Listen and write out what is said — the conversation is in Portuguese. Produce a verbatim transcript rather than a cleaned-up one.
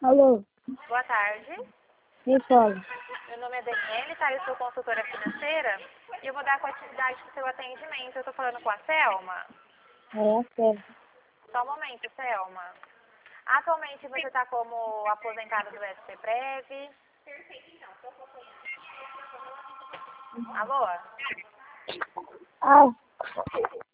Alô, Boa tarde. quem fala? Meu nome é Daniele, tá? Eu sou consultora financeira e eu vou dar continuidade pro seu atendimento. Eu tô falando com a Selma. É, certo. Só um momento, Selma. Atualmente você está como aposentada do S P Prev. Alô? Ah,